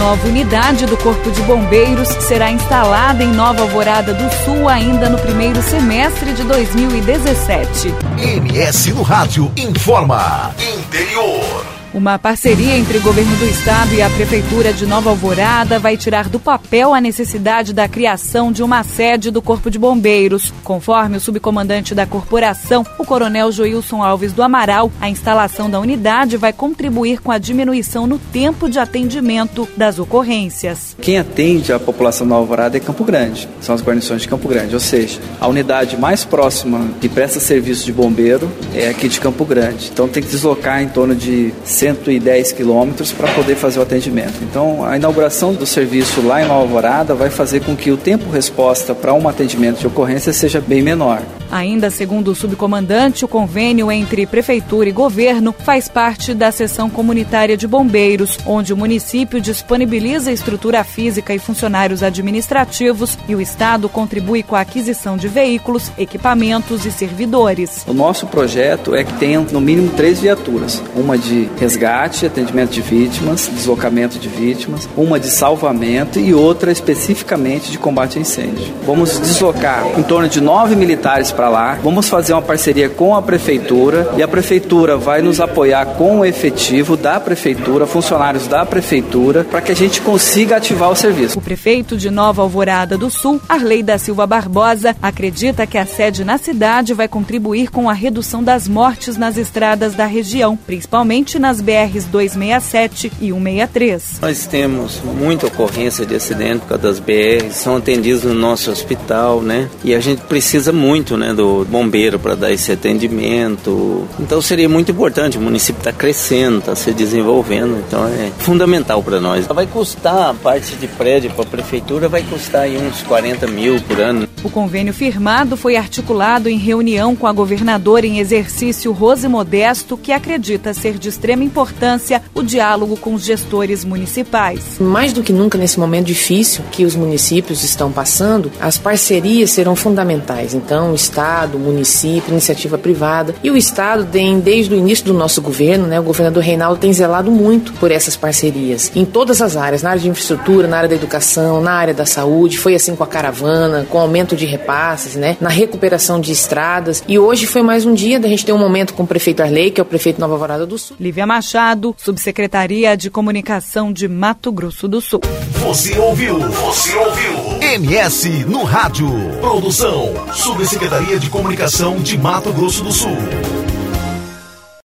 nova unidade do Corpo de Bombeiros será instalada em Nova Alvorada do Sul ainda no primeiro semestre de 2017. MS no Rádio informa. Interior. Uma parceria entre o governo do estado e a prefeitura de Nova Alvorada vai tirar do papel a necessidade da criação de uma sede do Corpo de Bombeiros. Conforme o subcomandante da corporação, o coronel Joilson Alves do Amaral, a instalação da unidade vai contribuir com a diminuição no tempo de atendimento das ocorrências. Quem atende a população de Nova Alvorada é Campo Grande, são as guarnições de Campo Grande, ou seja, a unidade mais próxima que presta serviço de bombeiro é aqui de Campo Grande. Então tem que deslocar em torno de 110 quilômetros para poder fazer o atendimento. Então, a inauguração do serviço lá em Nova Alvorada vai fazer com que o tempo-resposta para um atendimento de ocorrência seja bem menor. Ainda segundo o subcomandante, o convênio entre prefeitura e governo faz parte da seção comunitária de bombeiros, onde o município disponibiliza estrutura física e funcionários administrativos e o estado contribui com a aquisição de veículos, equipamentos e servidores. O nosso projeto é que tenha no mínimo 3 viaturas, uma de resgate, atendimento de vítimas, deslocamento de vítimas, uma de salvamento e outra especificamente de combate a incêndio. Vamos deslocar em torno de 9 militares para lá, vamos fazer uma parceria com a prefeitura e a prefeitura vai nos apoiar com o efetivo da prefeitura, funcionários da prefeitura, para que a gente consiga ativar o serviço. O prefeito de Nova Alvorada do Sul, Arley da Silva Barbosa, acredita que a sede na cidade vai contribuir com a redução das mortes nas estradas da região, principalmente nas BRs 267 e 163. Nós temos muita ocorrência de acidente por causa das BRs, são atendidos no nosso hospital, né? E a gente precisa muito, né, do bombeiro para dar esse atendimento. Então seria muito importante, o município está crescendo, está se desenvolvendo, então é fundamental para nós. Vai custar, a parte de prédio para a prefeitura vai custar aí uns 40 mil por ano. O convênio firmado foi articulado em reunião com a governadora em exercício Rose Modesto, que acredita ser de extrema importância o diálogo com os gestores municipais. Mais do que nunca nesse momento difícil que os municípios estão passando, as parcerias serão fundamentais. Então, o Estado, o município, iniciativa privada e o Estado tem, desde o início do nosso governo, né, o governador Reinaldo tem zelado muito por essas parcerias em todas as áreas, na área de infraestrutura, na área da educação, na área da saúde, foi assim com a caravana, com o aumento de repasses, né, na recuperação de estradas, e hoje foi mais um dia da gente ter um momento com o prefeito Arley, que é o prefeito de Nova Alvorada do Sul. Lívia Machado, Subsecretaria de Comunicação de Mato Grosso do Sul. Você ouviu MS no Rádio. Produção, Subsecretaria de Comunicação de Mato Grosso do Sul.